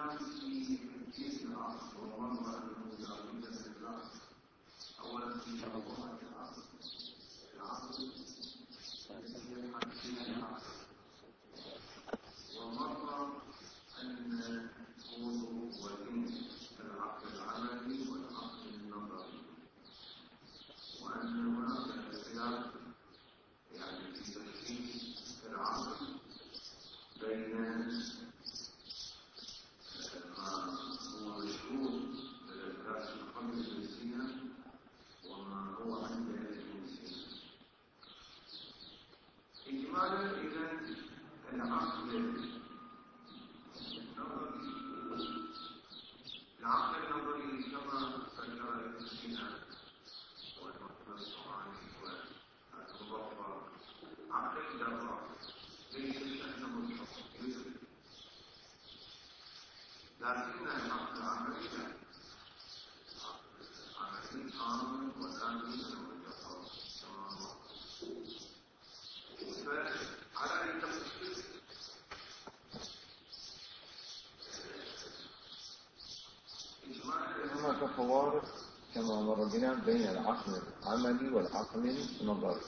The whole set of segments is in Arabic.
هناك فوارق كما مر بنا بين العقل العملي والعقل النظري.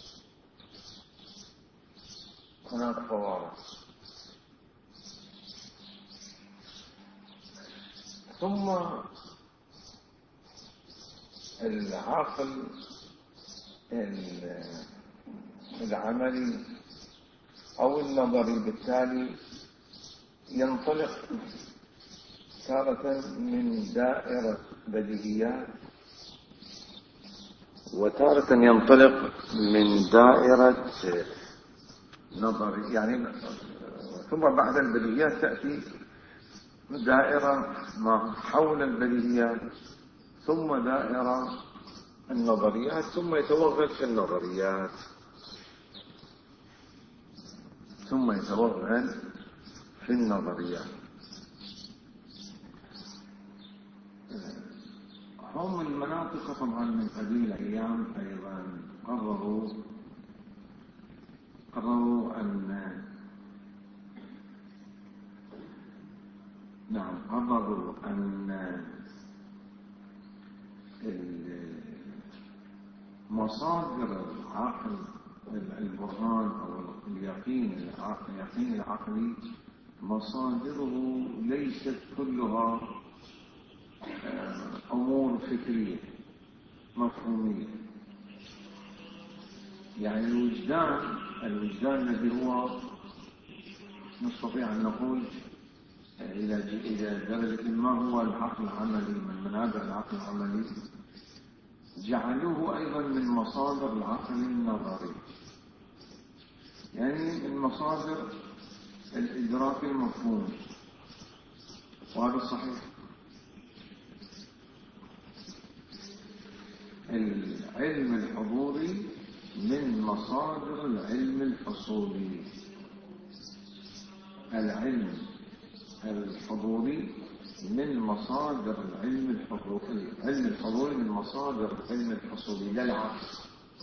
هناك فوارق. ثم العقل العملي أو النظري بالتالي ينطلق تارة من دائرة بديهيات وتارة ينطلق من دائرة نظري، يعني ثم بعد البديهيات تأتي دائرة ما حول البديهيات، ثم دائرة النظريات، ثم يتوغل في النظريات، ثم يتوغل في النظريات. هم المناطق طبعا من قديم الأيام أيضا قرروا أن مصادر العقل البرهان أو اليقين العقلي مصادره ليست كلها أمور فكرية مفهومية. يعني الوجدان الذي هو نستطيع أن نقول إلى درجة ما هو العقل العملي من منابع العقل العملي، جعلوه أيضا من مصادر العقل النظري، يعني من مصادر الإدراك المفهوم. وهذا صحيح. العلم الحضوري من مصادر العلم الحصولي. العلم الحضوري من مصادر العلم الحضوري. العلم الحضوري من مصادر العلم الحصولي، لا العكس.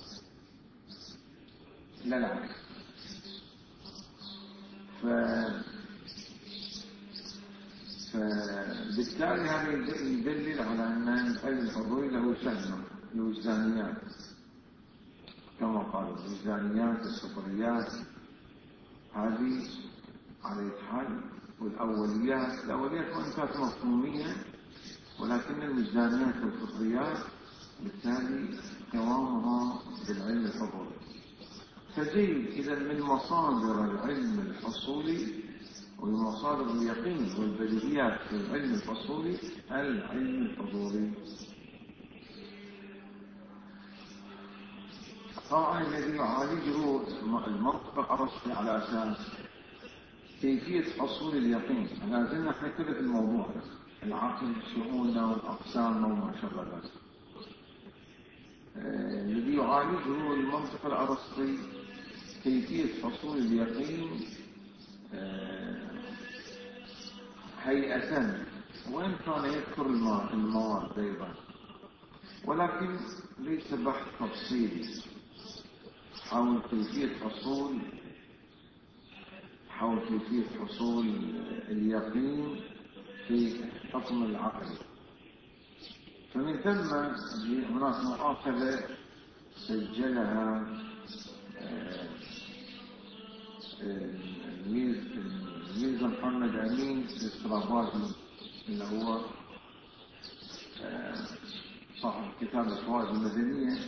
فبالتالي هذا يدلل على أن العلم الحضوري له شأن الوجدانيات، كما قالوا الوجدانيات السطريات هذه على حال، والأوليات وإن كانت مفهومية، ولكن الوجدانيات والفطريات بالتالي قوامها بالعلم الحضوري. فجيد إذا من مصادر العلم الحصولي ومصادر اليقين والبديهيات في العلم الحصولي العلم الحضوري. طبعا الذي يعالجه المنطق الأرسطي على أساس كيفية حصول اليقين. أنا زلنا نحكي في الموضوع العقل شؤونه والأقسام وما شابه ذلك. الذي يعالجه المنطق الأرسطي كيفية حصول اليقين هيئة، وإن كان يذكر المواد أيضا، ولكن ليس بحث تفصيلي حول كيفية حصول اليقين في حكم العقل. فمن ثم هناك مؤاخذة سجلها الميرزا محمد أمين السرابادي اللي هو صاحب كتاب الفوائد المدنية،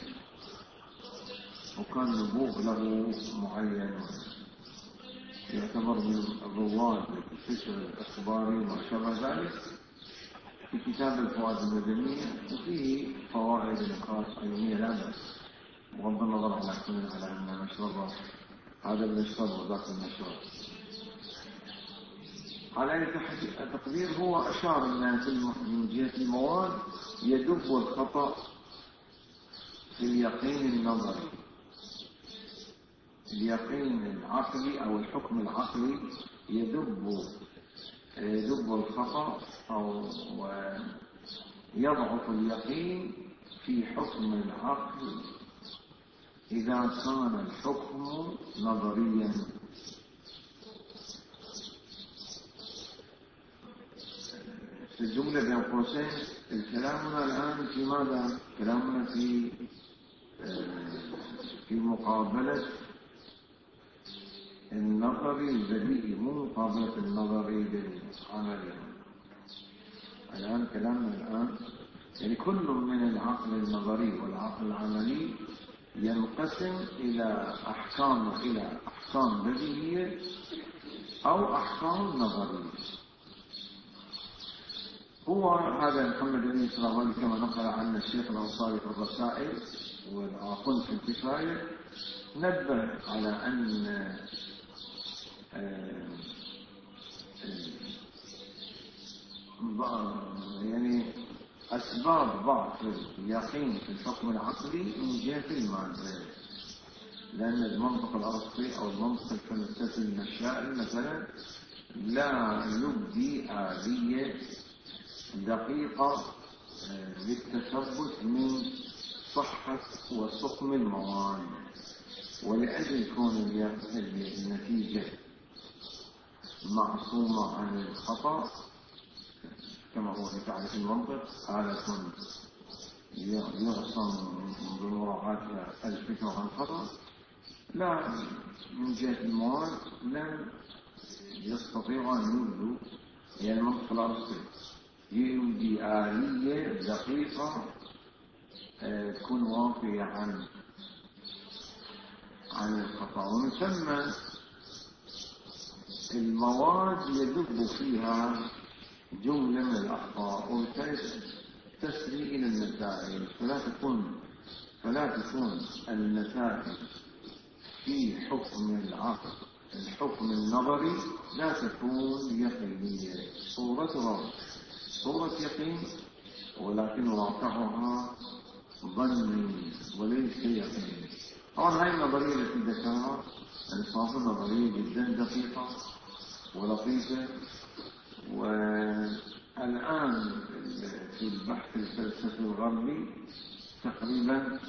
وكان نبوغ له معين، يعتبر من الرواد الفكر الإخباري وما شابه ذلك، في كتاب الفوائد المدنية، وفيه فوائد نقاط علمية لا بأس، بغض النظر على كل على أن نشربه هذا المشرب وذاك المشرب. على أي تقدير هو أشار أن من جهة المواد يدب الخطأ في اليقين النظري، اليقين العقلي أو الحكم العقلي يدب الخطأ أو يضعف اليقين في حكم العقل إذا كان الحكم نظريا. في الجملة بين قوسين، كلامنا الآن في ماذا؟ كلامنا في مقابلة النظري البديهي، مو مقابلة النظري بالعملي. الآن كلامنا الآن يعني كل من العقل النظري والعقل العملي ينقسم إلى أحكام بديهية أو أحكام نظرية. هو هذا محمد بن إسرائيل كما نقل عن الشيخ الأنصاري في الرسائل والآخر في الكفاية، نبه على أن يعني أسباب ضعف اليقين في الحكم العقلي من جهة المادة، لأن المنطق الأرسطي أو المنطق الفلسفي المشائي مثلا لا يبدي آلية دقيقة للتثبت من صحة وسقم المواد، ولأجل كون النتيجة معصومة عن الخطأ كما هو في تعريف المنطق، آلة يعصم بمراعاة الفكرة عن خطأ، لا من جهة المواد لن يستطيع أن يبدو، يعني المنطق الأرسطي يبدي آلية دقيقة تكون وافية عن الخطأ. ومن ثم المواد يدب فيها جملة من الأخطاء وتسري إلى النتائج، فلا تكون النتائج في حكم العقل الحكم النظري لا تكون يقينية، صورتها صورة يقين ولكن واقعها ظني وليس يقين. طبعا هاي النظرية التي ذكرها الإنصاف نظرية جدا دقيقة ولطيفة، والآن في البحث الفلسفي الغربي تقريبا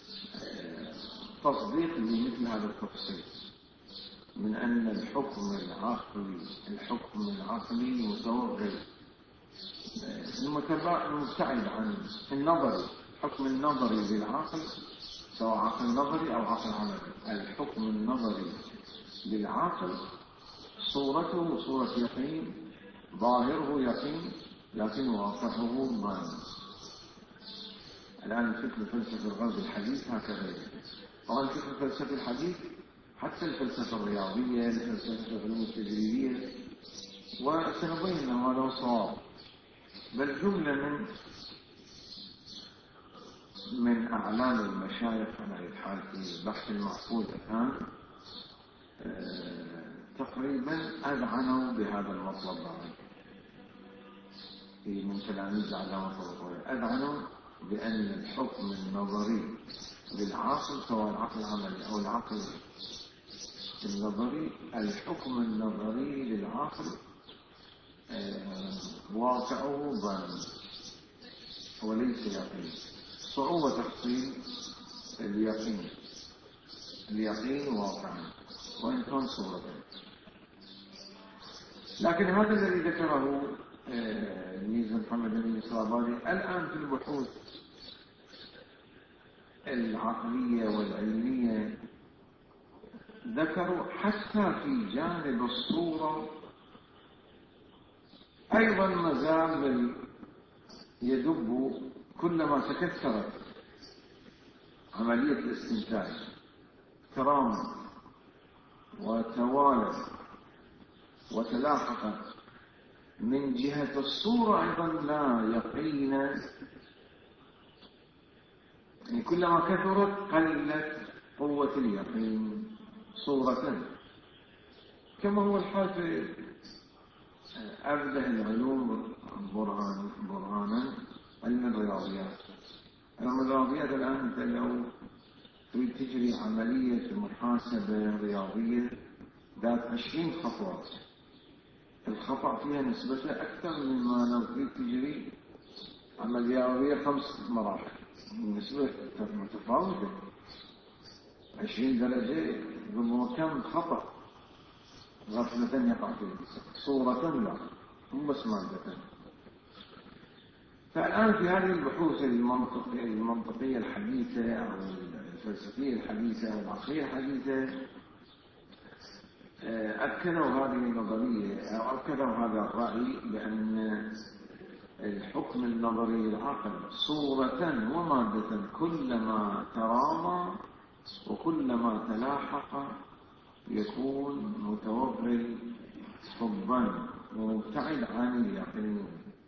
تصديق لمثل هذا التفصيل من أن الحكم العقلي متوغل مبتعد عن النظري، الحكم النظري للعقل سواء عقل نظري أو عقل عملي. الحكم النظري للعقل صورته صورة يقين، ظاهره يقين لكن واقعه ظن. الآن الفكر الفلسفي الغربي الحديث هكذا. طبعا الفكر الفلسفي الحديث حتى الفلسفة الرياضية، الفلسفة العلوم التجريبية، وسنبين أنه هذا صواب. بل جملة من أعلام المشايخ على الحال في البحث المحفوظ الآن تقريبا أذعنوا بهذا المطلب من تلاميذ علامة الطرطوية، أذعنوا بأن الحكم النظري للعقل سواء العقل العملي أو العقل النظري، الحكم النظري للعقل واقعه ظن وليس يقين. صعوبة تحصيل اليقين واقعا وإن كان صورة. لكن هذا الذي ذكره الميزة محمد أمين الصلابادي الآن في البحوث العقلية والعلمية ذكروا حتى في جانب الصورة أيضا مازال يدب كلما تكثرت عملية الاستنتاج ترامى وتوالت وتلاحقت من جهة الصورة أيضا لا يقين، يعني كلما كثرت قلت قوة اليقين صورة، كما هو الحال في أبده العلوم برهانا علم الرياضيات. علم الرياضيات الآن أنت لو تريد تجري عملية محاسبة رياضية ذات 20 خطوة، الخطأ فيها نسبته أكثر مما لو تريد تجري عملية رياضية 5 مراحل، النسبة متفاوتة 20 درجة ضمن كم خطأ غفلة يقع فيه، صورة لا مو بس مادة. فالآن في هذه البحوث المنطقية الحديثة أو الفلسفية الحديثة أو العقلية الحديثة أكدوا هذه النظرية أو أكدوا هذا الرأي بأن الحكم النظري للعقل صورة ومادة كلما ترامى وكلما تلاحق يكون متوغل حبا ومبتعد عن اليقين،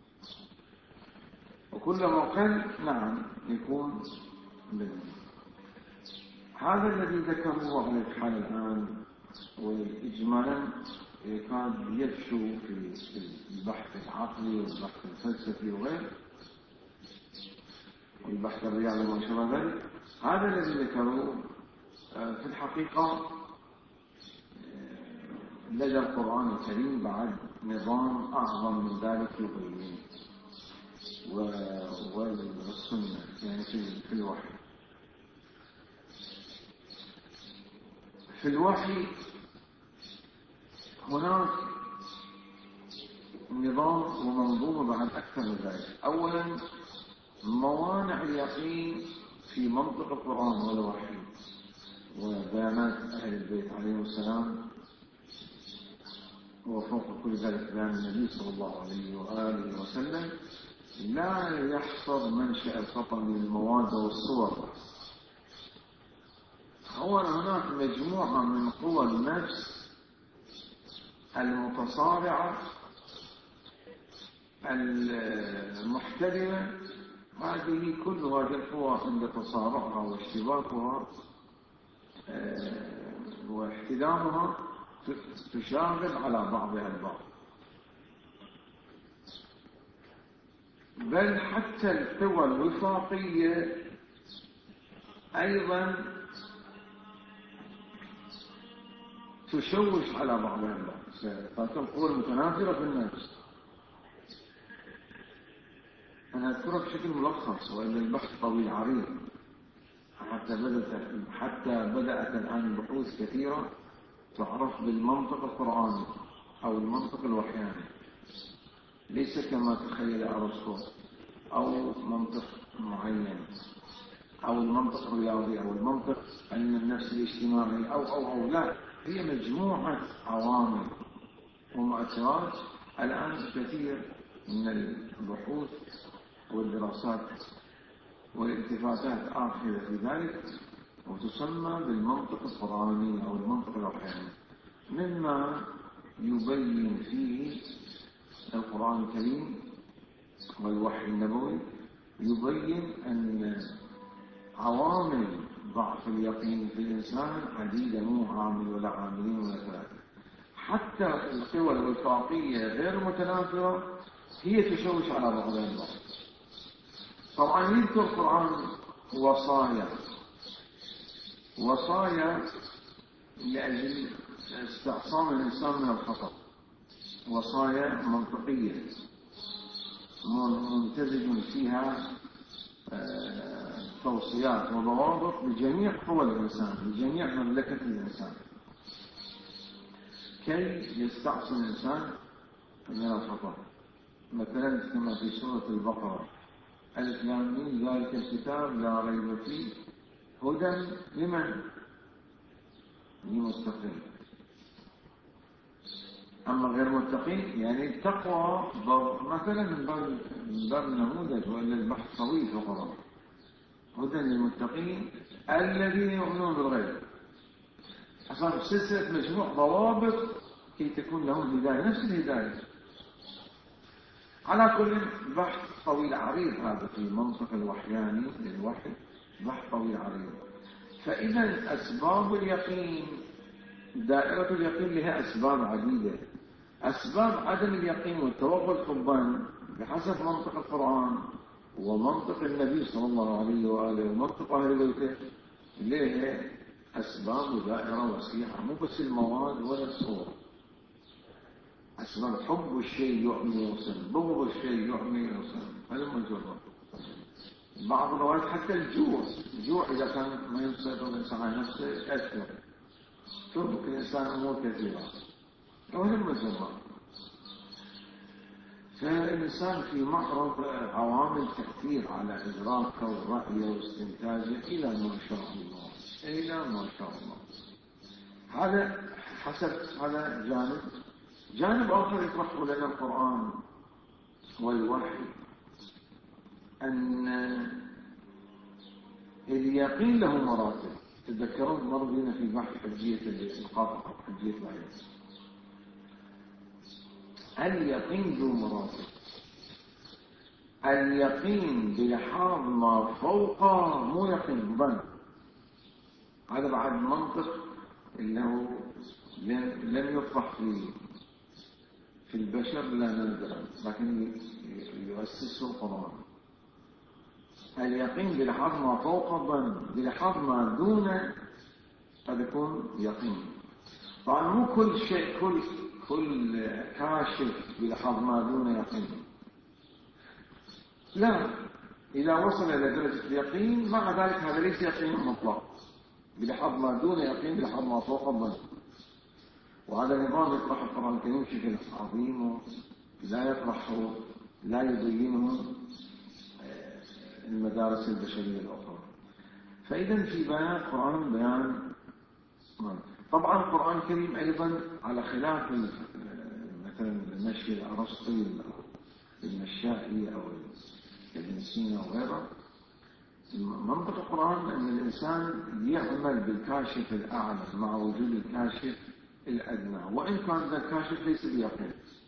وكلما قل نعم يكون بالله. هذا الذي ذكره على الحال الآن، وإجمالا يكاد يفشو في البحث العقلي والبحث الفلسفي وغيره والبحث الرياضي وما شابه ذلك. هذا الذي ذكروه في الحقيقة لدى القرآن الكريم بعد نظام أعظم من ذلك يبين والسنة، يعني في الوحي. في الوحي هناك نظام ومنظومة بعد أكثر من ذلك. أولا موانع اليقين في منطق القرآن والوحي وبيانات أهل البيت عليهم السلام، وفوق كل ذلك بيان النبي صلى الله عليه وآله وسلم، لا يحصر منشأ الخطأ من المواد والصور. هناك مجموعة من قوى النفس المتصارعة المحتدمة، هذه كل هذه القوى عند تصارعها واشتباكها واحتدامها تشاغل على بعضها البعض، بل حتى القوى الوفاقية أيضا تشوش على بعضها البعض. فالقوى المتنافرة في النفس أنا أذكرها بشكل ملخص، وإن البحث طويل عريض حتى بدأت الآن بحوث كثيرة تعرف بالمنطق القرآني أو المنطق الوحياني، ليس كما تخيل أرسطو أو منطق معين أو المنطق الرياضي أو المنطق علم النفس الاجتماعي أو لا، هي مجموعة عوامل ومؤثرات. الآن كثير من البحوث والدراسات والالتفاتات آخرة في ذلك، وتسمى بالمنطق القرآني أو المنطق الوحياني، مما يبين فيه القرآن الكريم والوحي النبوي، يبين أن عوامل ضعف اليقين في الإنسان عديدة، مو عامل ولا عاملين ولا ثلاثة. حتى القوى الوفاقية غير متنافرة هي تشوش على بعضها البعض. طبعا يذكر القرآن وصايا لأجل استعصام الإنسان من الخطأ، وصايا منطقية ممتزج فيها توصيات وضوابط لجميع قوى الإنسان، لجميع مملكة الإنسان، كي يستعصم الإنسان من الخطأ. مثلا كما في سورة البقرة: ألف لام ميم ذلك الكتاب لا ريب فيه هدى لمن؟ للمتقين. أما غير متقين يعني التقوى مثلا من باب النموذج، وإلا البحث طويل فقط. هدى للمتقين الذين يؤمنون بالغيب، حصل سلسلة مجموع ضوابط كي تكون لهم هداية، نفس الهداية. على كل بحث طويل عريض هذا في منطق الوحياني للوحي، بحث طويل عريض. فإذا أسباب اليقين، دائرة اليقين لها أسباب عديدة. أسباب عدم اليقين والتوغل حبا بحسب منطق القرآن ومنطق النبي صلى الله عليه وآله ومنطق أهل بيته لها أسباب ودائرة وسيعة، مو بس المواد ولا الصور. أسباب حب الشيء يعمي يوصل، بغض الشيء يعمي يوصل، هذا مجرد. بعض الروايات حتى الجوع إذا كان ما يسيطر الإنسان على نفسه أكثر، تربك الإنسان أمور كثيرة، وهذا مجرد. فالإنسان في معرض عوامل تأثير على إدراكه ورأيه واستنتاجه إلى ما شاء الله، إلى ما شاء الله. هذا حسب هذا جانب آخر يطرحه لنا القرآن والوحي، أن اليقين له مراتب. تذكرون مر بنا في بحث حجية القاطع، حجية الآيات. اليقين ذو مراتب. اليقين بلحاظ ما فوق، مو يقين ظن. هذا بعد منطق انه لم يطرح في البشر لا نادرا، لكن يؤسسه القرآن. اليقين بلحاظ ما فوق الظن، بلحاظ ما دون قد يكون يقين. طبعا مو كل شيء، كل كاشف بلحاظ ما دون يقين، لا. إذا وصل إلى درجة اليقين مع ذلك هذا ليس يقين مطلق، بلحاظ ما دون يقين، بلحاظ ما فوق الظن. وهذا نظام يطرح القرآن الكريم بشكل عظيم، لا يطرحه، لا يبينه المدارس البشرية الأخرى. فإذا في بيان القرآن بيان. طبعا القرآن الكريم أيضا على خلاف مثلا المشي الأرسطي المشائي أو ابن سينا وغيره، منطق القرآن أن الإنسان يعمل بالكاشف الأعلى مع وجود الكاشف الأدنى، وإن كان ذا الكاشف ليس بيقين.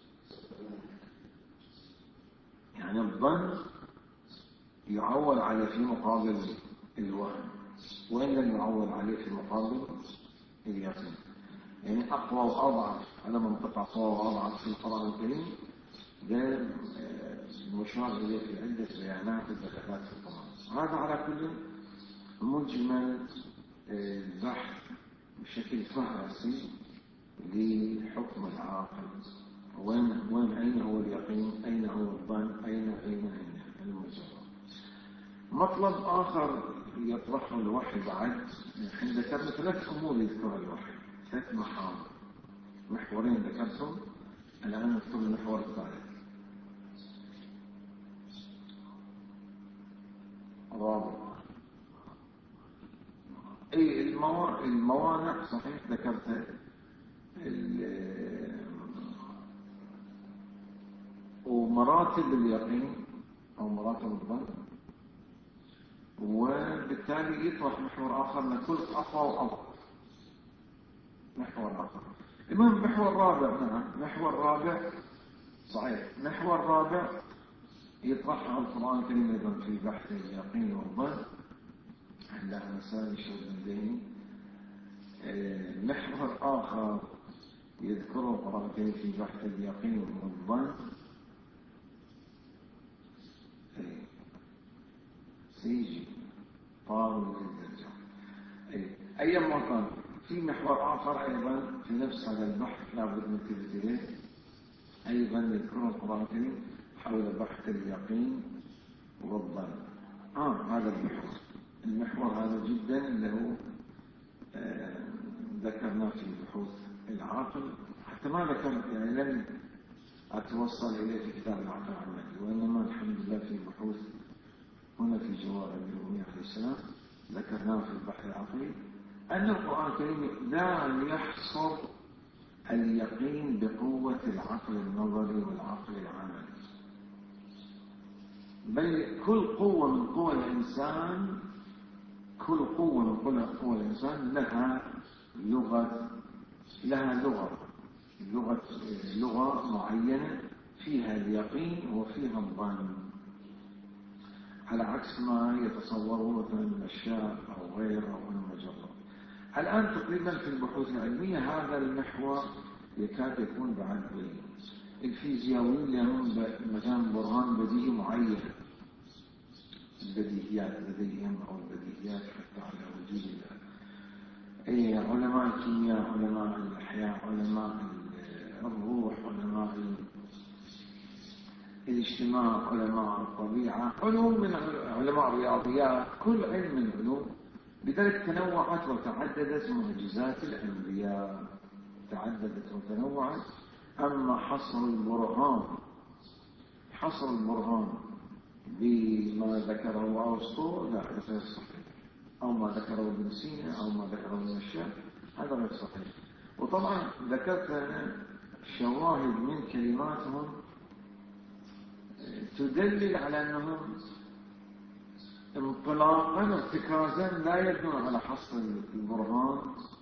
يعني الظن يعول عليه في مقابل الوهم، وإن لم يعول عليه في مقابل اليقين. يعني أقوى وأضعف، هذا منطق أقوى وأضعف في القرآن الكريم، ده مشار إليه في عدة بيانات ودخلات في القرآن. هذا على كل مجمل البحث بشكل فهرسي لحكم العاقل، أين هو اليقين، أين هو الظن، أين المجرد. مطلب آخر يطرحه الوحي بعد، حين ذكرنا 3 أمور يذكرها الوحي، 3 محاور، محورين ذكرتهم، الآن نذكر المحور الثالث الرابع. أي الموانع صحيح ذكرتها، ومراتب اليقين أو مراتب الظن، وبالتالي يطرح محور آخر نقول أقوى وأضعف. محور آخر المهم محور رابع. نعم محور رابع صحيح. محور رابع يطرحه القرآن الكريم أيضا في بحث اليقين والظن عند مسائل الشرط الديني. محور آخر يذكره القرآن الكريم في بحث اليقين والظن سيجي طاول الدرجة. أيما كان في محور آخر أيضا في نفس هذا البحث لابد من تبديله، أيضا يذكره القرآن الكريم حول بحث اليقين والظن. هذا المحور هذا جدا له ذكرناه في بحوث العاقل، حتى ما ذكرت يعني لم أتوصل إليه في كتاب العقل العملي، وإنما الحمد لله في بحوث هنا في جواب الرومية عليه السلام ذكرناه في البحر العقلي أن القرآن الكريم لا يحصر اليقين بقوة العقل النظري والعقل العملي، بل كل قوة من قوى الإنسان، كل قوة من قوى الإنسان لها لغة معينة فيها اليقين وفيها الظن، على عكس ما يتصوره مثلا الأشياء أو غيره أو المجرد. الآن تقريبا في البحوث العلمية هذا المحور يكاد يكون بعد الفيزيائيين لهم مثلا برهان بديهي معين، البديهيات لديهم أو البديهيات حتى على وجود علماء الكيمياء، علماء الأحياء، علماء الروح، علماء الاجتماع، علماء الطبيعة، علوم من علماء الرياضيات، كل علم من علوم. لذلك تنوعت وتعددت معجزات الأنبياء، تعددت وتنوعت. أما حصر البرهان بما ذكره أرسطو لا غير صحيح، أو ما ذكره ابن سينا أو ما ذكره ابن الشام، هذا غير صحيح. وطبعا ذكرت أنا شواهد من كلماتهم تدلل على أنهم انطلاقا ارتكازا لا يبنون على حصر البرهان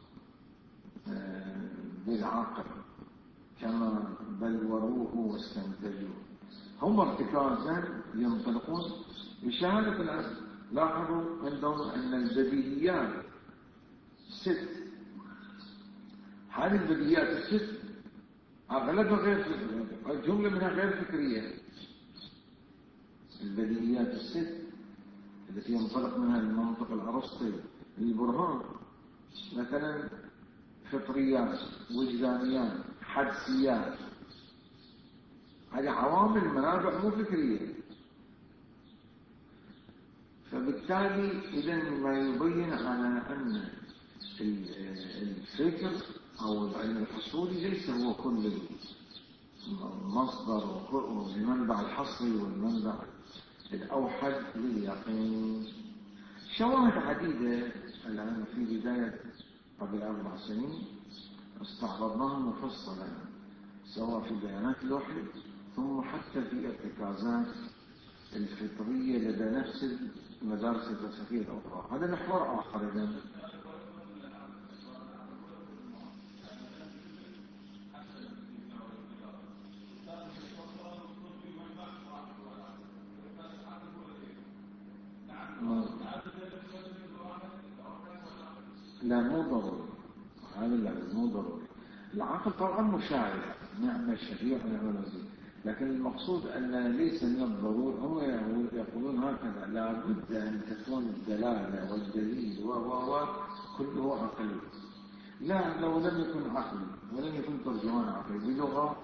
بالعقل كما بلوروه واستنتجوه، هم ارتكازا ينطلقون بشهادة العلم. لاحظوا عندهم أن البديهيات 6، هذه البديهيات 6 أغلبها غير فكرية، الجملة منها غير فكرية. البديهيات 6 التي ينطلق منها المنطق الأرسطي للبرهان، مثلا فطريات، وجدانيات، حدسيات، هذه عوامل منابع مو فكرية. فبالتالي إذا ما يبين على أن الفكر أو العلم الحصولي ليس هو كل المصدر والمنبع الحصري والمنبع الأوحد لليقين. شواهد عديدة الآن في بداية قبل 4 سنين استعرضناها مفصلا، سواء في بيانات الوحي ثم حتى في ارتكازات الفطرية لدى نفس المدارس الفلسفية الأخرى. هذا محور آخر. إذن لا مو ضروري، هذا لا مو ضروري. العقل طبعا مشاعر، نعم الشريعة ونعم الوزير، لكن المقصود أن ليس من الضروري. هم يقولون هكذا لا بد أن تكون الدلالة والدليل كله عقلي. لا، لو لم يكن عقلي ولم يكن ترجمان عقلي بلغة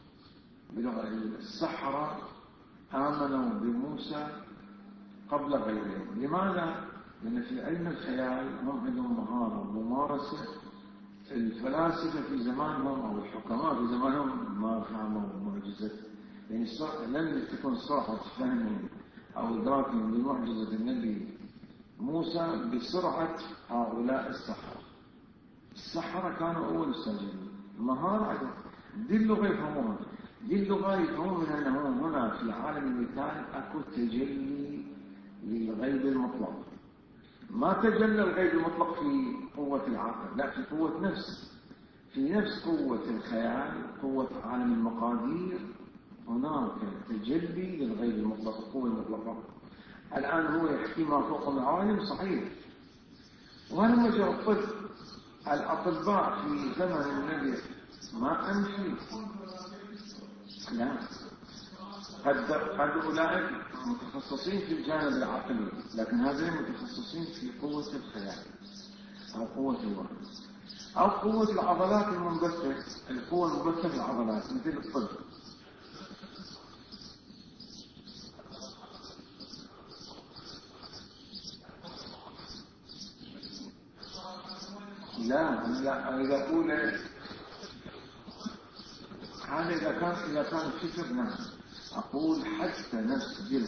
السحرة آمنوا بموسى قبل غيرهم. لماذا؟ لأن في علم الخيال هم عندهم مهارة وممارسة. الفلاسفة في زمانهم أو الحكماء في زمانهم ما فهموا معجزة، يعني لم تكن صراحة فهم أو إدراك لمعجزة النبي موسى بسرعة هؤلاء السحرة كانوا أول الساجدين، مهارة عدد. دي اللغة يفهمونها، دي اللغة يفهمون أنه هنا في عالم المثال أكو تجلي للغيب المطلق. ما تجلى الغيب المطلق في قوة العقل، لا، في قوة نفس، في نفس قوة الخيال، قوة عالم المقادير. هناك تجلي للغيب المطلق، القوة المطلقة. الآن هو يحكي ما فوق العالم صحيح، وهذا مجرد الطب. الأطباء في زمن النبي ما أمشي، لا، قد أولئك متخصصين في الجانب العقلي، لكن هذين متخصصين في قوة الخيال أو قوة الوهم أو قوة العضلات المنبثة، القوة المنبثة في العضلات مثل الطب. لا، أنا أقول هذا إذا كان الفكر نعم. أقول حتى نفس دي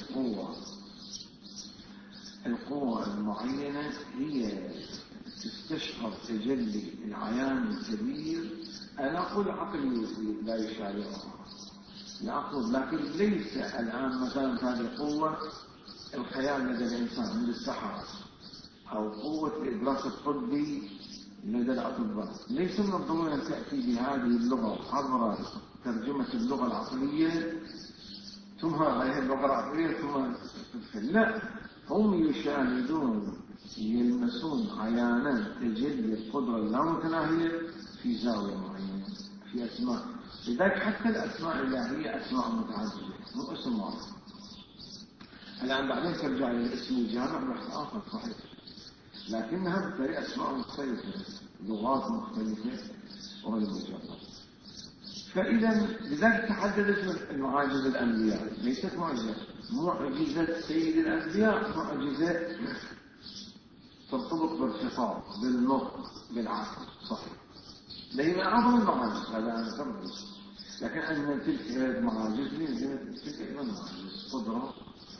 القوة المعينة هي تستشعر تجلي العيان الكبير. أنا أقول عقلي لا يشارعها، لا أقول، لكن ليس الآن مثلا هذه القوة الخيال لدى الإنسان عند السحرة أو قوة الإدراك الطبي لدى الأطباء، ليس من الضروري أن تأتي بهذه اللغة عبر ترجمة اللغة العقلية ثم هذه اللغة العقلية ثم تدخل. لا، هم يشاهدون يلمسون عيانا تجلي القدرة اللامتناهية في زاوية معينة في أسماء. لذلك حتى الأسماء الإلهية أسماء متعددة مو اسم واحد. الآن بعدين ترجع للاسم الجامع بحث آخر صحيح، لكنها بالتالي أسماء مختلفة، لغات مختلفة والمجرد. فإذا لذلك تحددت المعاجز الأنبياء، ليست معجزة سيد الأنبياء، معجزة ترتبط بالخطاب بالنطق بالعقل صحيح، لأن أعظم المعاجز هذا أنا أفرد. لكن أن تلك المعاجز تلك أيضا معاجز قدرة.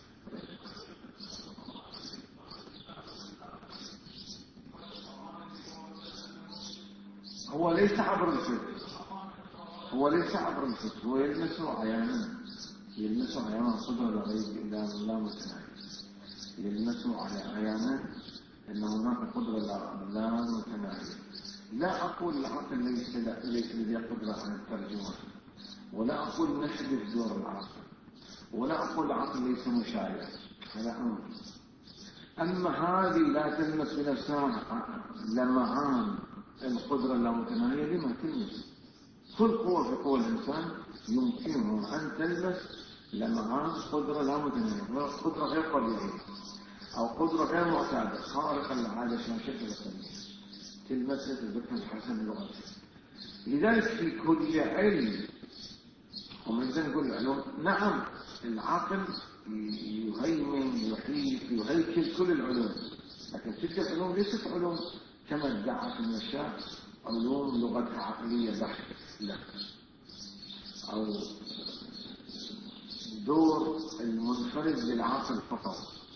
هو ليس عبر الفكر، هو يلمسه عيانا، قدرة الغيب إلا لا متناهي، يلمسه على عيانا أن هناك قدرة لا متناهية. لا أقول العقل ليس لديه قدرة على الترجمة، ولا أقول نحذف دور العقل، ولا أقول العقل ليس مشاعر، هذا أمر. أما هذه لا تلمس بنفسها لمعان القدرة اللامتناهية، لما تلمس؟ كل قوة في قوة الإنسان يمكنه أن تلمس لمعان قدرة لا متناهية، قدرة غير طبيعية أو قدرة غير معتادة خارقة للعادة شاشة الثانية، تلمسها تذكر حسن لغتها. لذلك في كل علم، ومن ذلك نقول العلوم نعم العقل يهيمن يهيكل كل العلوم، لكن تلك العلوم ليست علوم كما ادعت المشاة علوم لغتها عقلية بحت، لا، أو دور المنفرد للعقل فقط،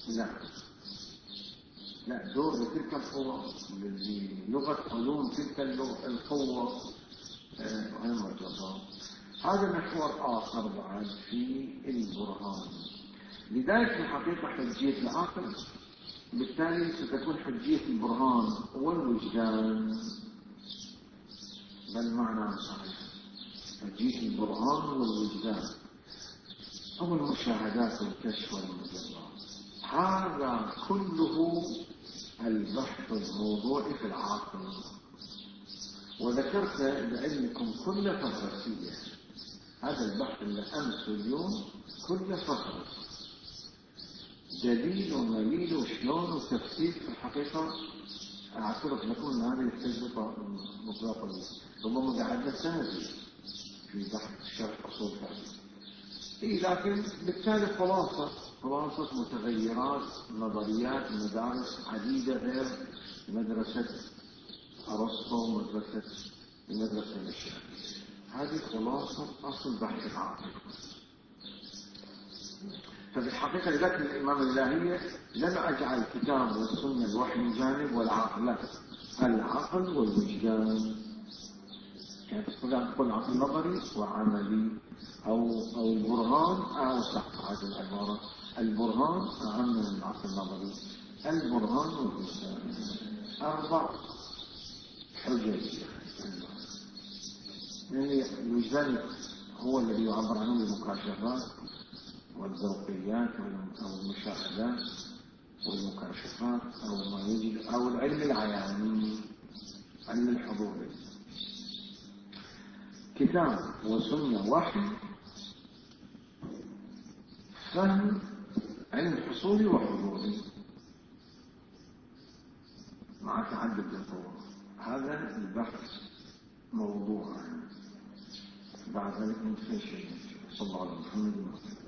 لا دور لتلك القوة لغة علوم تلك القوة علم الجبار. هذا محور آخر بعد في البرهان. لذلك في حقيقة حجية العقل بالتالي ستكون حجية البرهان والوجدان، بل معنى صحيح حجية البرهان والوجدان أو المشاهدات والكشف والمجرات. هذا كله البحث الموضوعي في العقل. وذكرت لعلمكم كل فهرسية، هذا البحث اللي أمس اليوم كل فهرس دليل ومليل وشلون وتفسير. في الحقيقة أعترف لكم أن هذه التجربة مطلقة، ربما قعدنا سنة في بحث شرح أصول الفقه، لكن بالتالي خلاصة متغيرات نظريات مدارس عديدة غير مدرسة أرسطو ومدرسة الشافعية. هذه خلاصة أصل بحث العقل. ففي الحقيقة لذلك الإمام الإلهية لم أجعل الكتاب والسنة الوحي من جانب والعقل، لا، العقل والوجدان. يعني تقول عقل نظري وعملي أو البرهان أوسع هذه العبارة، البرهان أهم من العقل النظري، البرهان والوجدان 4 حجج. يعني الوجدان هو الذي يعبر عنه بالمكاشفات والذوقيات أو المشاهدات والمكاشفات أو ما يجب أو العلم العياني، علم الحضوري. كتاب وسنة وحي، فهم علم حصولي وحضوري مع تعدد القوى. هذا البحث موضوعا بعد ذلك نتفشل. صلى الله عليه وسلم.